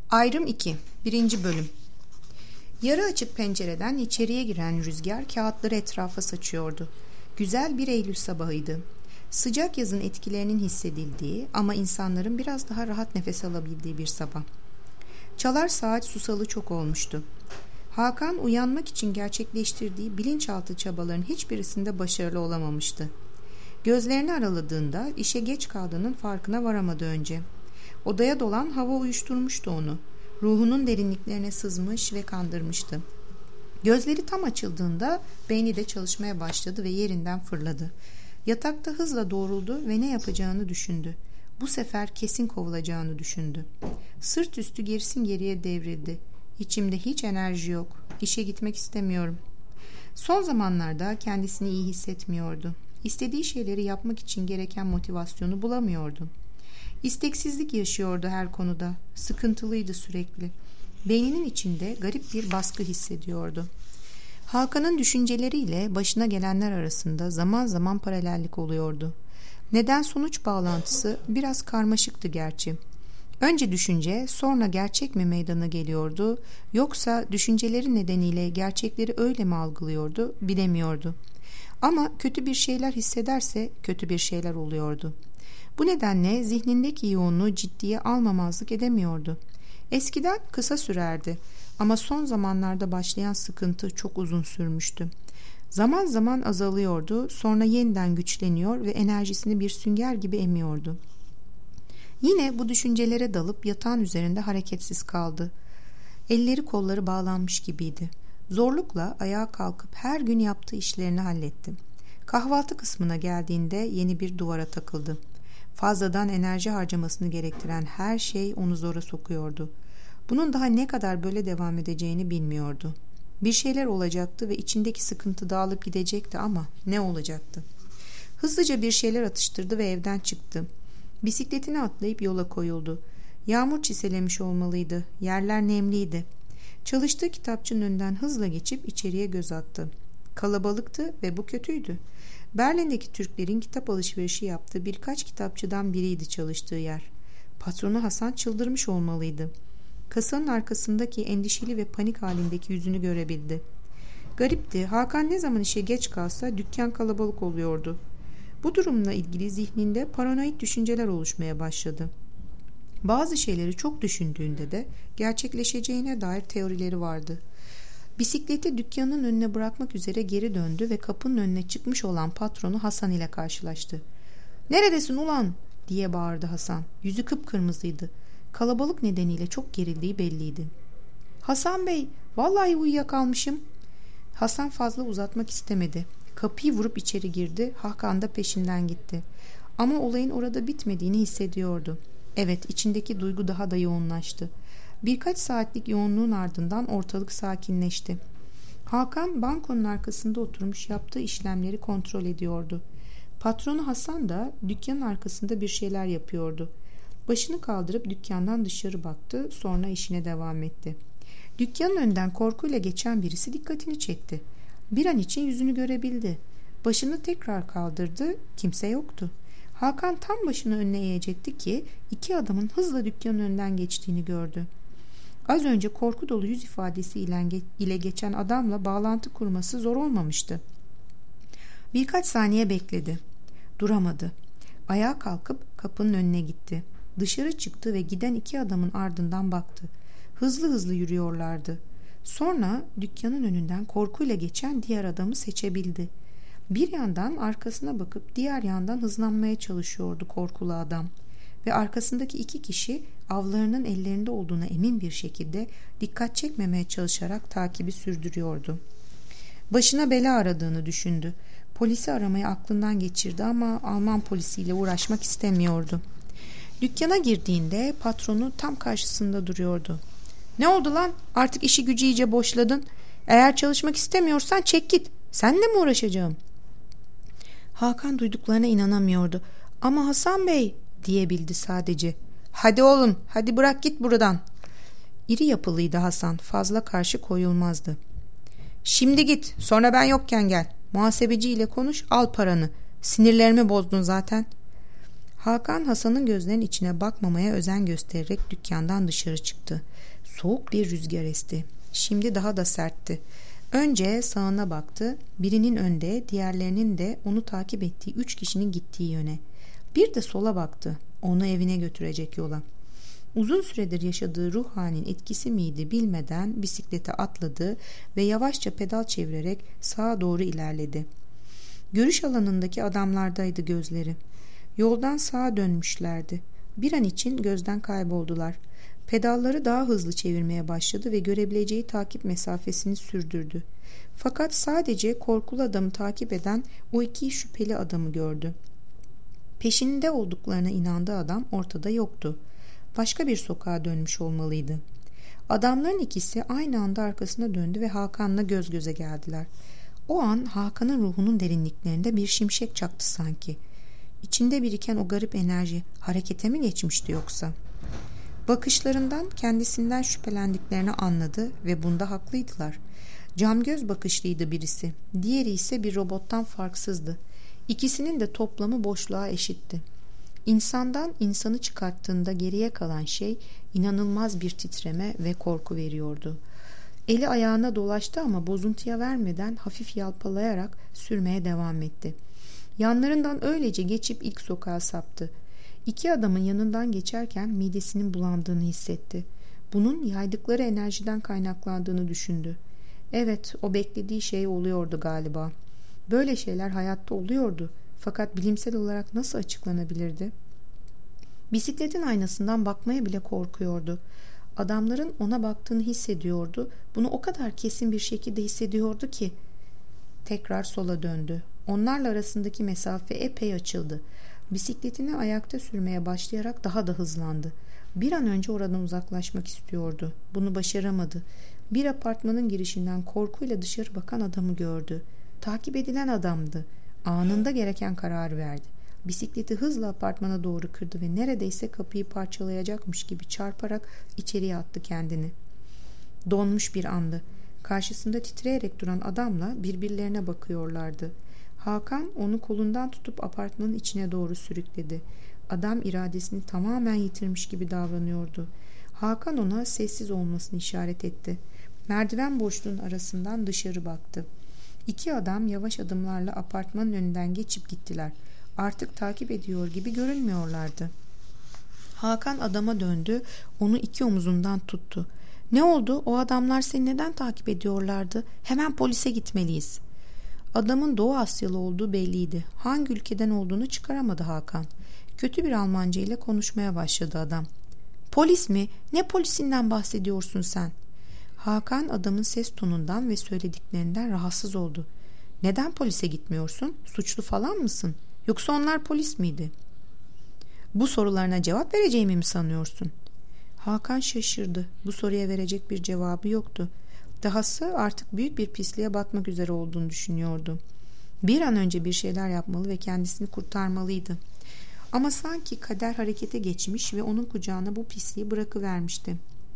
Ayrım 2. 1. Bölüm. Yarı açık pencereden içeriye giren rüzgar kağıtları etrafa saçıyordu. Güzel bir Eylül sabahıydı. Sıcak yazın etkilerinin hissedildiği ama insanların biraz daha rahat nefes alabildiği bir sabah. Çalar saat susalı çok olmuştu. Hakan uyanmak için gerçekleştirdiği bilinçaltı çabaların hiçbirisinde başarılı olamamıştı. Gözlerini araladığında işe geç kaldığının farkına varamadı önce. Odaya dolan hava uyuşturmuştu onu. Ruhunun derinliklerine sızmış ve kandırmıştı. Gözleri tam açıldığında beyni de çalışmaya başladı ve yerinden fırladı. Yatakta hızla doğruldu ve ne yapacağını düşündü. Bu sefer kesin kovulacağını düşündü. Sırt üstü gerisin geriye devrildi. İçimde hiç enerji yok. İşe gitmek istemiyorum. Son zamanlarda kendisini iyi hissetmiyordu. İstediği şeyleri yapmak için gereken motivasyonu bulamıyordu. İsteksizlik yaşıyordu her konuda. Sıkıntılıydı sürekli. Beyninin içinde garip bir baskı hissediyordu. Hakan'ın düşünceleriyle başına gelenler arasında zaman zaman paralellik oluyordu. Neden sonuç bağlantısı biraz karmaşıktı gerçi. Önce düşünce, sonra gerçek mi meydana geliyordu, yoksa düşünceleri nedeniyle gerçekleri öyle mi algılıyordu, bilemiyordu. Ama kötü bir şeyler hissederse kötü bir şeyler oluyordu. Bu nedenle zihnindeki yoğunluğu ciddiye almamazlık edemiyordu. Eskiden kısa sürerdi ama son zamanlarda başlayan sıkıntı çok uzun sürmüştü. Zaman zaman azalıyordu, sonra yeniden güçleniyor ve enerjisini bir sünger gibi emiyordu. Yine bu düşüncelere dalıp yatağın üzerinde hareketsiz kaldı. Elleri kolları bağlanmış gibiydi. Zorlukla ayağa kalkıp her gün yaptığı işlerini halletti. Kahvaltı kısmına geldiğinde yeni bir duvara takıldı. Fazladan enerji harcamasını gerektiren her şey onu zora sokuyordu. Bunun daha ne kadar böyle devam edeceğini bilmiyordu. Bir şeyler olacaktı ve içindeki sıkıntı dağılıp gidecekti ama ne olacaktı? Hızlıca bir şeyler atıştırdı ve evden çıktı. Bisikletini atlayıp yola koyuldu. Yağmur çiselemiş olmalıydı. Yerler nemliydi. Çalıştığı kitapçının önünden hızla geçip içeriye göz attı. Kalabalıktı ve bu kötüydü. Berlin'deki Türklerin kitap alışverişi yaptığı birkaç kitapçıdan biriydi çalıştığı yer. Patronu Hasan çıldırmış olmalıydı. Kasanın arkasındaki endişeli ve panik halindeki yüzünü görebildi. Garipti, Hakan ne zaman işe geç kalsa dükkan kalabalık oluyordu. Bu durumla ilgili zihninde paranoid düşünceler oluşmaya başladı. Bazı şeyleri çok düşündüğünde de gerçekleşeceğine dair teorileri vardı. Bisikleti dükkanın önüne bırakmak üzere geri döndü ve kapının önüne çıkmış olan patronu Hasan ile karşılaştı. "Neredesin ulan?" diye bağırdı Hasan. Yüzü kıpkırmızıydı. Kalabalık nedeniyle çok gerildiği belliydi. "Hasan Bey, vallahi uyuyakalmışım." Hasan fazla uzatmak istemedi. Kapıyı vurup içeri girdi. Hakan da peşinden gitti. Ama olayın orada bitmediğini hissediyordu. Evet, içindeki duygu daha da yoğunlaştı. Birkaç saatlik yoğunluğun ardından ortalık sakinleşti. Hakan bankonun arkasında oturmuş yaptığı işlemleri kontrol ediyordu. Patronu Hasan da dükkanın arkasında bir şeyler yapıyordu. Başını kaldırıp dükkandan dışarı baktı, sonra işine devam etti. Dükkanın önünden korkuyla geçen birisi dikkatini çekti. Bir an için yüzünü görebildi. Başını tekrar kaldırdı, kimse yoktu. Hakan tam başını önüne eğecekti ki iki adamın hızla dükkanın önünden geçtiğini gördü. Az önce korku dolu yüz ifadesi ile geçen adamla bağlantı kurması zor olmamıştı. Birkaç saniye bekledi. Duramadı. Ayağa kalkıp kapının önüne gitti. Dışarı çıktı ve giden iki adamın ardından baktı. Hızlı hızlı yürüyorlardı. Sonra dükkanın önünden korkuyla geçen diğer adamı seçebildi. Bir yandan arkasına bakıp diğer yandan hızlanmaya çalışıyordu korkulu adam. Ve arkasındaki iki kişi avlarının ellerinde olduğuna emin bir şekilde dikkat çekmemeye çalışarak takibi sürdürüyordu. Başına bela aradığını düşündü. Polisi aramayı aklından geçirdi ama Alman polisiyle uğraşmak istemiyordu. Dükkana girdiğinde patronu tam karşısında duruyordu. "Ne oldu lan? Artık işi gücü iyice boşladın. Eğer çalışmak istemiyorsan çek git. Seninle mi uğraşacağım?" Hakan duyduklarına inanamıyordu. "Ama Hasan Bey," diyebildi sadece. "Hadi oğlum, hadi bırak git buradan." İri yapılıydı Hasan, fazla karşı koyulmazdı. "Şimdi git, sonra ben yokken gel. Muhasebeciyle konuş, al paranı. Sinirlerimi bozdun zaten." Hakan Hasan'ın gözlerinin içine bakmamaya özen göstererek dükkandan dışarı çıktı. Soğuk bir rüzgar esti. Şimdi daha da sertti. Önce sağına baktı. Birinin önde, diğerlerinin de onu takip ettiği 3 kişinin gittiği yöne. Bir de sola baktı. Onu evine götürecek yola. Uzun süredir yaşadığı ruh halinin etkisi miydi bilmeden bisiklete atladı ve yavaşça pedal çevirerek sağa doğru ilerledi. Görüş alanındaki adamlardaydı gözleri. Yoldan sağa dönmüşlerdi. Bir an için gözden kayboldular. Pedalları daha hızlı çevirmeye başladı ve görebileceği takip mesafesini sürdürdü. Fakat sadece korkulu adamı takip eden o 2 şüpheli adamı gördü. Peşinde olduklarına inandığı adam ortada yoktu. Başka bir sokağa dönmüş olmalıydı. Adamların ikisi aynı anda arkasına döndü ve Hakan'la göz göze geldiler. O an Hakan'ın ruhunun derinliklerinde bir şimşek çaktı sanki. İçinde biriken o garip enerji harekete mi geçmişti yoksa? Bakışlarından kendisinden şüphelendiklerini anladı ve bunda haklıydılar. Camgöz bakışlıydı birisi, diğeri ise bir robottan farksızdı. İkisinin de toplamı boşluğa eşitti. İnsandan insanı çıkarttığında geriye kalan şey inanılmaz bir titreme ve korku veriyordu. Eli ayağına dolaştı ama bozuntuya vermeden hafif yalpalayarak sürmeye devam etti. Yanlarından öylece geçip ilk sokağa saptı. 2 adamın yanından geçerken midesinin bulandığını hissetti. Bunun yaydıkları enerjiden kaynaklandığını düşündü. Evet, o beklediği şey oluyordu galiba. Böyle şeyler hayatta oluyordu. Fakat bilimsel olarak nasıl açıklanabilirdi? Bisikletin aynasından bakmaya bile korkuyordu. Adamların ona baktığını hissediyordu. Bunu o kadar kesin bir şekilde hissediyordu ki. Tekrar sola döndü. Onlarla arasındaki mesafe epey açıldı. Bisikletini ayakta sürmeye başlayarak daha da hızlandı. Bir an önce oradan uzaklaşmak istiyordu. Bunu başaramadı. Bir apartmanın girişinden korkuyla dışarı bakan adamı gördü. Takip edilen adamdı. Anında gereken kararı verdi. Bisikleti hızla apartmana doğru kırdı ve neredeyse kapıyı parçalayacakmış gibi çarparak içeriye attı kendini. Donmuş bir andı. Karşısında titreyerek duran adamla birbirlerine bakıyorlardı. Hakan onu kolundan tutup apartmanın içine doğru sürükledi. Adam iradesini tamamen yitirmiş gibi davranıyordu. Hakan ona sessiz olmasını işaret etti. Merdiven boşluğun arasından dışarı baktı. 2 adam yavaş adımlarla apartmanın önünden geçip gittiler. Artık takip ediyor gibi görünmüyorlardı. Hakan adama döndü, onu 2 omuzundan tuttu. "Ne oldu? O adamlar seni neden takip ediyorlardı? Hemen polise gitmeliyiz." Adamın Doğu Asyalı olduğu belliydi. Hangi ülkeden olduğunu çıkaramadı Hakan. Kötü bir Almanca ile konuşmaya başladı adam. "Polis mi? Ne polisinden bahsediyorsun sen?" Hakan adamın ses tonundan ve söylediklerinden rahatsız oldu. "Neden polise gitmiyorsun? Suçlu falan mısın? Yoksa onlar polis miydi?" "Bu sorularına cevap vereceğimi mi sanıyorsun?" Hakan şaşırdı. Bu soruya verecek bir cevabı yoktu. Dahası artık büyük bir pisliğe batmak üzere olduğunu düşünüyordu. Bir an önce bir şeyler yapmalı ve kendisini kurtarmalıydı. Ama sanki kader harekete geçmiş ve onun kucağına bu pisliği bırakıvermişti.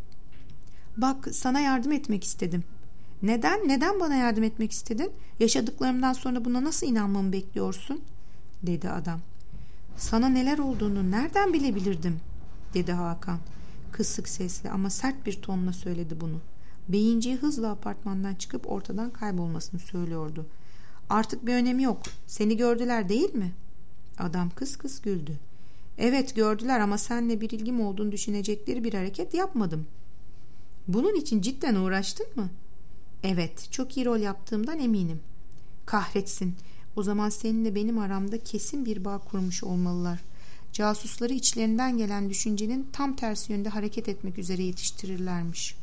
"Bak, sana yardım etmek istedim." "Neden? Neden bana yardım etmek istedin? Yaşadıklarımdan sonra buna nasıl inanmamı bekliyorsun?" dedi adam. "Sana neler olduğunu nereden bilebilirdim?" dedi Hakan. Kısık sesle ama sert bir tonla söyledi bunu. Beyinciği hızla apartmandan çıkıp ortadan kaybolmasını söylüyordu. "Artık bir önemi yok. Seni gördüler değil mi?" Adam kıs kıs güldü. "Evet, gördüler ama seninle bir ilgim olduğunu düşünecekleri bir hareket yapmadım." "Bunun için cidden uğraştın mı?" "Evet, çok iyi rol yaptığımdan eminim." "Kahretsin. O zaman seninle benim aramda kesin bir bağ kurmuş olmalılar. Casusları içlerinden gelen düşüncenin tam tersi yönde hareket etmek üzere yetiştirirlermiş."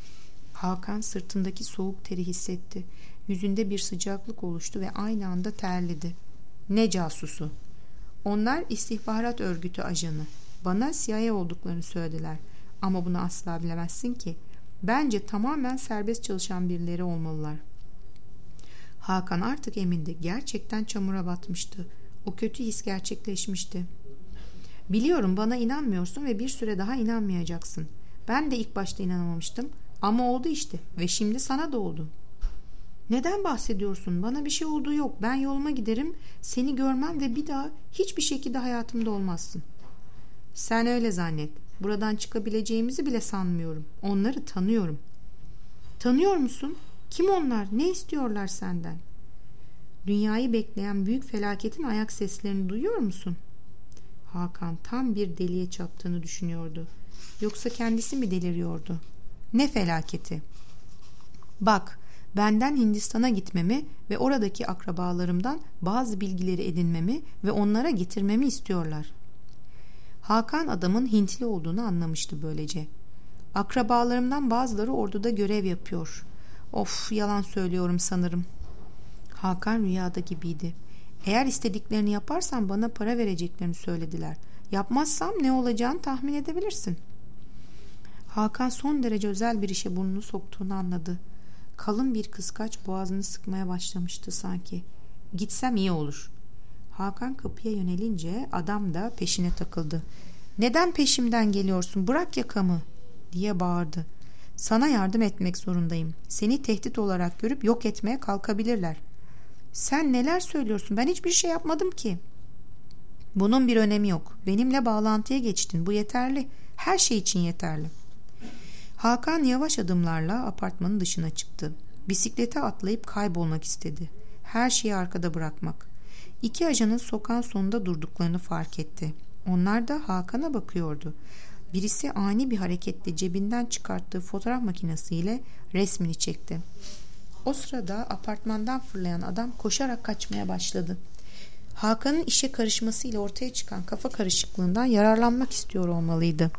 Hakan sırtındaki soğuk teri hissetti. Yüzünde bir sıcaklık oluştu ve aynı anda terledi. "Ne casusu?" "Onlar istihbarat örgütü ajanı. Bana CIA olduklarını söylediler. Ama bunu asla bilemezsin ki. Bence tamamen serbest çalışan birileri olmalılar." Hakan artık emindi. Gerçekten çamura batmıştı. O kötü his gerçekleşmişti. "Biliyorum, bana inanmıyorsun ve bir süre daha inanmayacaksın. Ben de ilk başta inanamamıştım. Ama oldu işte ve şimdi sana da oldu." Neden bahsediyorsun? Bana bir şey olduğu yok. Ben yoluma giderim, seni görmem ve bir daha hiçbir şekilde hayatımda olmazsın. Sen öyle zannet. Buradan çıkabileceğimizi bile sanmıyorum. Onları tanıyorum. Tanıyor musun? Kim onlar? Ne istiyorlar senden? Dünyayı bekleyen büyük felaketin ayak seslerini duyuyor musun? Hakan tam bir deliye çattığını düşünüyordu. Yoksa kendisi mi deliriyordu? Ne felaketi? Bak, benden Hindistan'a gitmemi ve oradaki akrabalarımdan bazı bilgileri edinmemi ve onlara getirmemi istiyorlar. Hakan adamın Hintli olduğunu anlamıştı böylece. Akrabalarımdan bazıları orduda görev yapıyor. Of, yalan söylüyorum sanırım. Hakan rüyada gibiydi. Eğer istediklerini yaparsam bana para vereceklerini söylediler. Yapmazsam ne olacağını tahmin edebilirsin. Hakan son derece özel bir işe burnunu soktuğunu anladı. Kalın bir kıskaç boğazını sıkmaya başlamıştı sanki. Gitsem iyi olur. Hakan kapıya yönelince adam da peşine takıldı. Neden peşimden geliyorsun? Bırak yakamı diye bağırdı. Sana yardım etmek zorundayım. Seni tehdit olarak görüp yok etmeye kalkabilirler. Sen neler söylüyorsun? Ben hiçbir şey yapmadım ki. Bunun bir önemi yok. Benimle bağlantıya geçtin. Bu yeterli. Her şey için yeterli. Hakan yavaş adımlarla apartmanın dışına çıktı. Bisiklete atlayıp kaybolmak istedi. Her şeyi arkada bırakmak. İki ajanın sokağın sonunda durduklarını fark etti. Onlar da Hakan'a bakıyordu. Birisi ani bir hareketle cebinden çıkarttığı fotoğraf makinesiyle resmini çekti. O sırada apartmandan fırlayan adam koşarak kaçmaya başladı. Hakan'ın işe karışmasıyla ortaya çıkan kafa karışıklığından yararlanmak istiyor olmalıydı.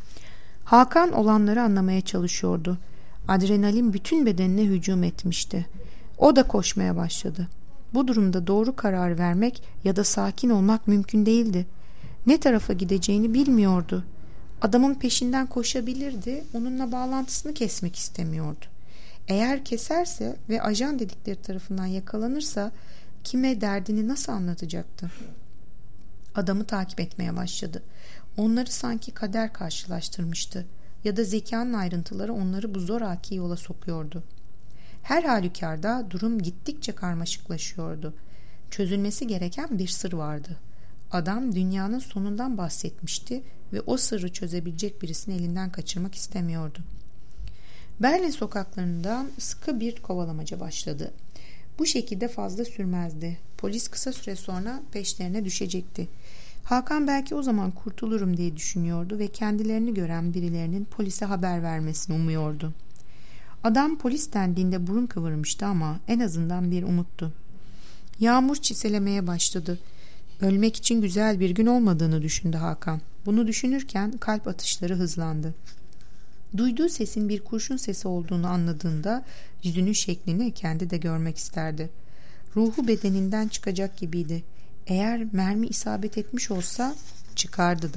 Hakan olanları anlamaya çalışıyordu. Adrenalin bütün bedenine hücum etmişti. O da koşmaya başladı. Bu durumda doğru karar vermek ya da sakin olmak mümkün değildi. Ne tarafa gideceğini bilmiyordu. Adamın peşinden koşabilirdi, onunla bağlantısını kesmek istemiyordu. Eğer keserse ve ajan dedikleri tarafından yakalanırsa kime derdini nasıl anlatacaktı? Adamı takip etmeye başladı. Onları sanki kader karşılaştırmıştı ya da zekanın ayrıntıları onları bu zoraki yola sokuyordu. Her halükarda durum gittikçe karmaşıklaşıyordu. Çözülmesi gereken bir sır vardı. Adam dünyanın sonundan bahsetmişti ve o sırrı çözebilecek birisini elinden kaçırmak istemiyordu. Berlin sokaklarında sıkı bir kovalamaca başladı. Bu şekilde fazla sürmezdi. Polis kısa süre sonra peşlerine düşecekti. Hakan belki o zaman kurtulurum diye düşünüyordu ve kendilerini gören birilerinin polise haber vermesini umuyordu. Adam polis dendiğinde burun kıvırmıştı ama en azından bir umuttu. Yağmur çiselemeye başladı. Ölmek için güzel bir gün olmadığını düşündü Hakan. Bunu düşünürken kalp atışları hızlandı. Duyduğu sesin bir kurşun sesi olduğunu anladığında yüzünün şeklini kendi de görmek isterdi. Ruhu bedeninden çıkacak gibiydi. Eğer mermi isabet etmiş olsa çıkardı da.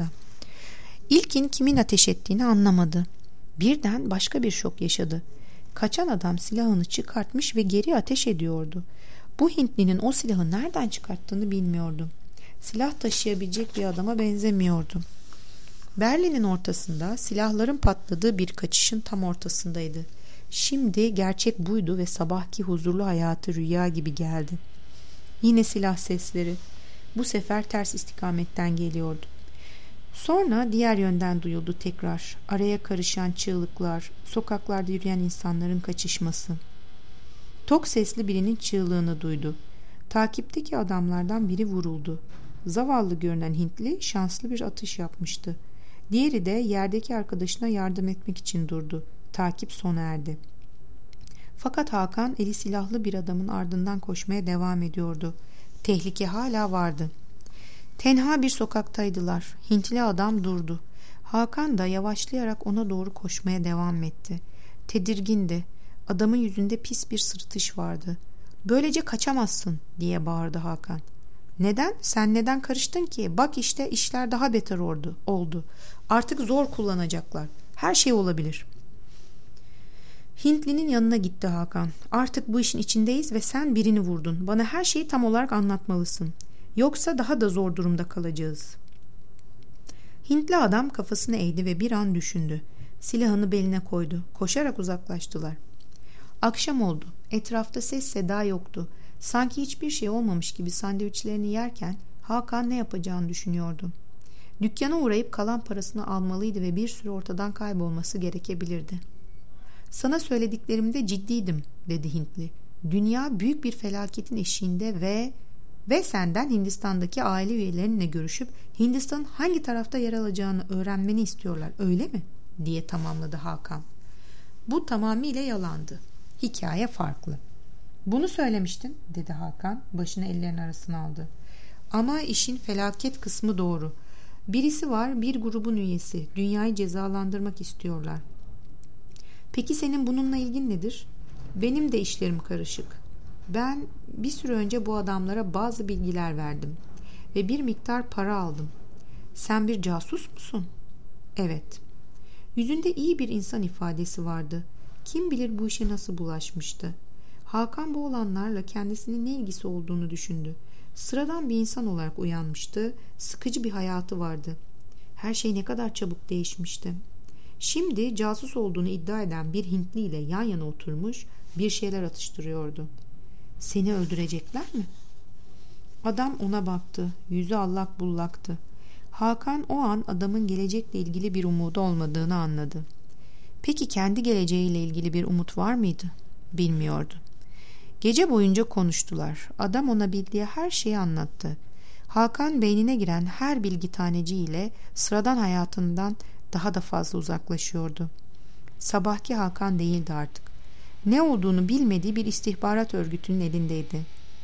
İlkin kimin ateş ettiğini anlamadı. Birden başka bir şok yaşadı. Kaçan adam silahını çıkartmış ve geri ateş ediyordu. Bu Hintlinin o silahı nereden çıkarttığını bilmiyordu. Silah taşıyabilecek bir adama benzemiyordu. Berlin'in ortasında silahların patladığı bir kaçışın tam ortasındaydı. Şimdi gerçek buydu ve sabahki huzurlu hayatı rüya gibi geldi. Yine silah sesleri. Bu sefer ters istikametten geliyordu. Sonra diğer yönden duyuldu tekrar. Araya karışan çığlıklar, sokaklarda yürüyen insanların kaçışması. Tok sesli birinin çığlığını duydu. Takipteki adamlardan biri vuruldu. Zavallı görünen Hintli şanslı bir atış yapmıştı. Diğeri de yerdeki arkadaşına yardım etmek için durdu. Takip sona erdi. Fakat Hakan eli silahlı bir adamın ardından koşmaya devam ediyordu. Tehlike hala vardı. Tenha bir sokaktaydılar. Hintli adam durdu. Hakan da yavaşlayarak ona doğru koşmaya devam etti. Tedirgindi. Adamın yüzünde pis bir sırıtış vardı. "Böylece kaçamazsın," diye bağırdı Hakan. "Neden? Sen neden karıştın ki? Bak işte işler daha beter oldu. Artık zor kullanacaklar. Her şey olabilir." Hintlinin yanına gitti Hakan. "Artık bu işin içindeyiz ve sen birini vurdun. Bana her şeyi tam olarak anlatmalısın. Yoksa daha da zor durumda kalacağız." Hintli adam kafasını eğdi ve bir an düşündü. Silahını beline koydu. Koşarak uzaklaştılar. Akşam oldu. Etrafta ses seda yoktu. Sanki hiçbir şey olmamış gibi sandviçlerini yerken Hakan ne yapacağını düşünüyordu. Dükkana uğrayıp kalan parasını almalıydı ve bir süre ortadan kaybolması gerekebilirdi. "Sana söylediklerimde ciddiydim," dedi Hintli. "Dünya büyük bir felaketin eşiğinde ve senden Hindistan'daki aile üyelerinle görüşüp Hindistan'ın hangi tarafta yer alacağını öğrenmeni istiyorlar, öyle mi?" diye tamamladı Hakan. Bu tamamıyla yalandı. Hikaye farklı. "Bunu söylemiştin," dedi Hakan, başını ellerinin arasına aldı. "Ama işin felaket kısmı doğru. Birisi var, bir grubun üyesi. Dünyayı cezalandırmak istiyorlar." "Peki senin bununla ilgin nedir?" "Benim de işlerim karışık. Ben bir süre önce bu adamlara bazı bilgiler verdim ve bir miktar para aldım." "Sen bir casus musun?" "Evet." Yüzünde iyi bir insan ifadesi vardı. Kim bilir bu işe nasıl bulaşmıştı. Hakan bu olanlarla kendisinin ne ilgisi olduğunu düşündü. Sıradan bir insan olarak uyanmıştı. Sıkıcı bir hayatı vardı. Her şey ne kadar çabuk değişmişti. Şimdi casus olduğunu iddia eden bir Hintli ile yan yana oturmuş bir şeyler atıştırıyordu. "Seni öldürecekler mi?" Adam ona baktı. Yüzü allak bullaktı. Hakan o an adamın gelecekle ilgili bir umudu olmadığını anladı. Peki kendi geleceğiyle ilgili bir umut var mıydı? Bilmiyordu. Gece boyunca konuştular. Adam ona bildiği her şeyi anlattı. Hakan beynine giren her bilgi taneciğiyle sıradan hayatından daha da fazla uzaklaşıyordu. Sabahki Hakan değildi artık. Ne olduğunu bilmediği bir istihbarat örgütünün elindeydi.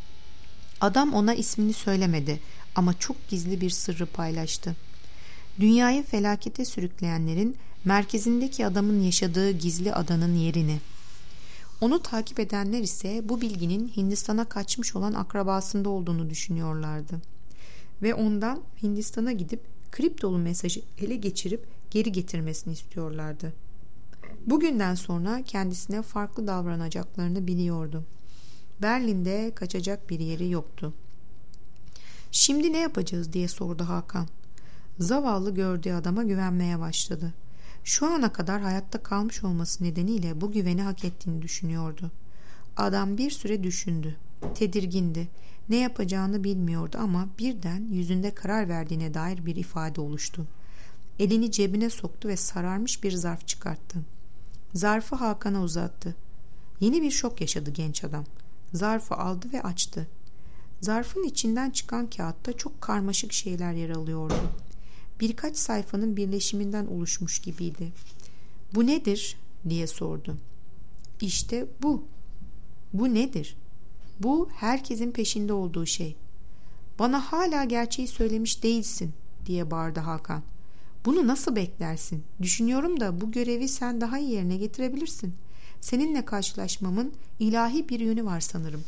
Adam ona ismini söylemedi ama çok gizli bir sırrı paylaştı. Dünyayı felakete sürükleyenlerin merkezindeki adamın yaşadığı gizli adanın yerini. Onu takip edenler ise bu bilginin Hindistan'a kaçmış olan akrabasında olduğunu düşünüyorlardı. Ve ondan Hindistan'a gidip kriptolu mesajı ele geçirip geri getirmesini istiyorlardı. Bugünden sonra kendisine farklı davranacaklarını biliyordu. Berlin'de kaçacak bir yeri yoktu. "Şimdi ne yapacağız?" diye sordu Hakan. Zavallı gördüğü adama güvenmeye başladı. Şu ana kadar hayatta kalmış olması nedeniyle bu güveni hak ettiğini düşünüyordu. Adam bir süre düşündü. Tedirgindi. Ne yapacağını bilmiyordu ama birden yüzünde karar verdiğine dair bir ifade oluştu. Elini cebine soktu ve sararmış bir zarf çıkarttı. Zarfı Hakan'a uzattı. Yeni bir şok yaşadı genç adam. Zarfı aldı ve açtı. Zarfın içinden çıkan kağıtta çok karmaşık şeyler yer alıyordu. Birkaç sayfanın birleşiminden oluşmuş gibiydi. "Bu nedir?" diye sordu. "İşte bu." "Bu nedir?" "Bu herkesin peşinde olduğu şey." "Bana hala gerçeği söylemiş değilsin," diye bağırdı Hakan. "Bunu nasıl beklersin? Düşünüyorum da bu görevi sen daha iyi yerine getirebilirsin. Seninle karşılaşmamın ilahi bir yönü var sanırım."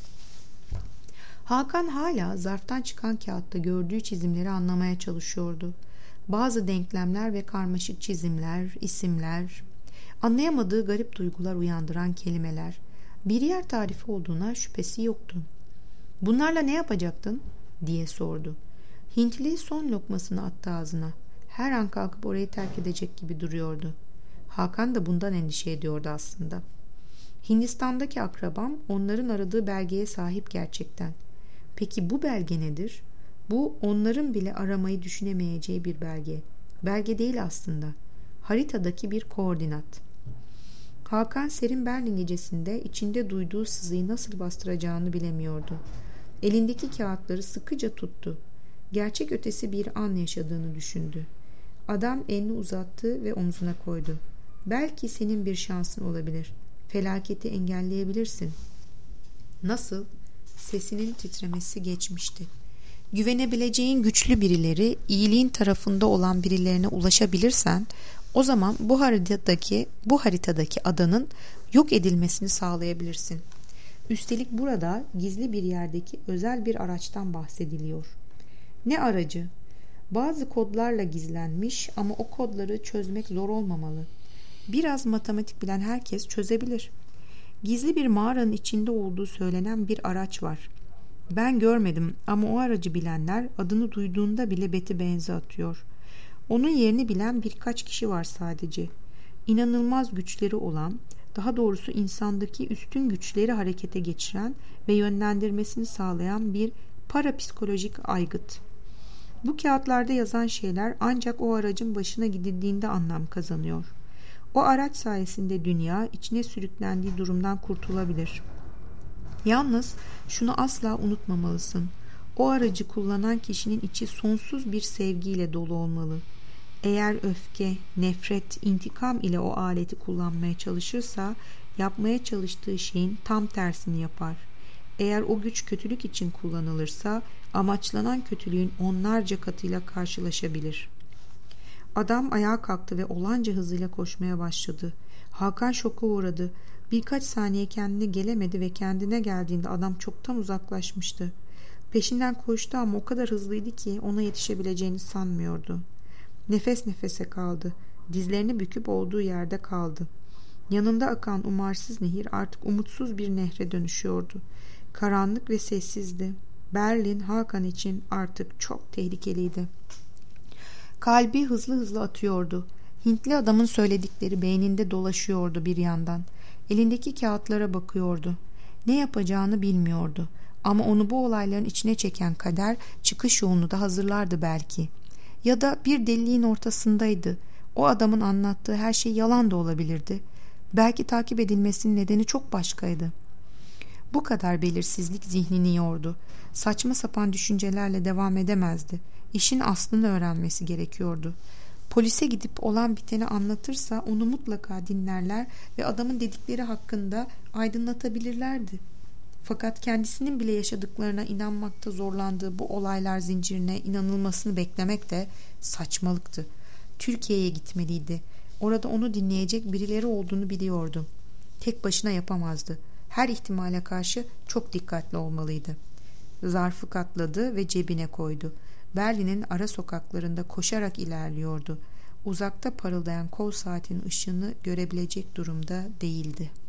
Hakan hala zarftan çıkan kağıtta gördüğü çizimleri anlamaya çalışıyordu. Bazı denklemler ve karmaşık çizimler, isimler, anlayamadığı garip duygular uyandıran kelimeler, bir yer tarifi olduğuna şüphesi yoktu. "Bunlarla ne yapacaktın?" diye sordu. Hintli son lokmasını attı ağzına. Her an kalkıp orayı terk edecek gibi duruyordu. Hakan da bundan endişe ediyordu aslında. Hindistan'daki akrabam onların aradığı belgeye sahip gerçekten. Peki bu belge nedir? Bu onların bile aramayı düşünemeyeceği bir belge. Belge değil aslında. Haritadaki bir koordinat. Hakan serin Berlin gecesinde içinde duyduğu sızıyı nasıl bastıracağını bilemiyordu. Elindeki kağıtları sıkıca tuttu. Gerçek ötesi bir an yaşadığını düşündü. Adam elini uzattı ve omzuna koydu. "Belki senin bir şansın olabilir. Felaketi engelleyebilirsin." "Nasıl?" Sesinin titremesi geçmişti. "Güvenebileceğin güçlü birileri, iyiliğin tarafında olan birilerine ulaşabilirsen, o zaman bu haritadaki adanın yok edilmesini sağlayabilirsin. Üstelik burada gizli bir yerdeki özel bir araçtan bahsediliyor." "Ne aracı?" "Bazı kodlarla gizlenmiş ama o kodları çözmek zor olmamalı. Biraz matematik bilen herkes çözebilir. Gizli bir mağaranın içinde olduğu söylenen bir araç var. Ben görmedim ama o aracı bilenler adını duyduğunda bile beti benze atıyor. Onun yerini bilen birkaç kişi var sadece. İnanılmaz güçleri olan, daha doğrusu insandaki üstün güçleri harekete geçiren ve yönlendirmesini sağlayan bir parapsikolojik aygıt. Bu kağıtlarda yazan şeyler ancak o aracın başına gidildiğinde anlam kazanıyor. O araç sayesinde dünya içine sürüklendiği durumdan kurtulabilir. Yalnız şunu asla unutmamalısın. O aracı kullanan kişinin içi sonsuz bir sevgiyle dolu olmalı. Eğer öfke, nefret, intikam ile o aleti kullanmaya çalışırsa, yapmaya çalıştığı şeyin tam tersini yapar. Eğer o güç kötülük için kullanılırsa, amaçlanan kötülüğün onlarca katıyla karşılaşabilir. Adam ayağa kalktı ve olanca hızıyla koşmaya başladı. Hakan şoka uğradı. Birkaç saniye kendine gelemedi ve kendine geldiğinde adam çoktan uzaklaşmıştı. Peşinden koştu ama o kadar hızlıydı ki ona yetişebileceğini sanmıyordu. Nefes nefese kaldı. Dizlerini büküp olduğu yerde kaldı. Yanında akan umarsız nehir artık umutsuz bir nehre dönüşüyordu. Karanlık ve sessizdi. Berlin Hakan için artık çok tehlikeliydi. Kalbi hızlı hızlı atıyordu. Hintli adamın söyledikleri beyninde dolaşıyordu bir yandan. Elindeki kağıtlara bakıyordu. Ne yapacağını bilmiyordu. Ama onu bu olayların içine çeken kader çıkış yolunu da hazırlardı belki. Ya da bir deliliğin ortasındaydı. O adamın anlattığı her şey yalan da olabilirdi. Belki takip edilmesinin nedeni çok başkaydı. Bu kadar belirsizlik zihnini yordu. Saçma sapan düşüncelerle devam edemezdi. İşin aslını öğrenmesi gerekiyordu. Polise gidip olan biteni anlatırsa onu mutlaka dinlerler ve adamın dedikleri hakkında aydınlatabilirlerdi. Fakat kendisinin bile yaşadıklarına inanmakta zorlandığı bu olaylar zincirine inanılmasını beklemek de saçmalıktı. Türkiye'ye gitmeliydi. Orada onu dinleyecek birileri olduğunu biliyordu. Tek başına yapamazdı. Her ihtimale karşı çok dikkatli olmalıydı. Zarfı katladı ve cebine koydu. Berlin'in ara sokaklarında koşarak ilerliyordu. Uzakta parıldayan kol saatinin ışığını görebilecek durumda değildi.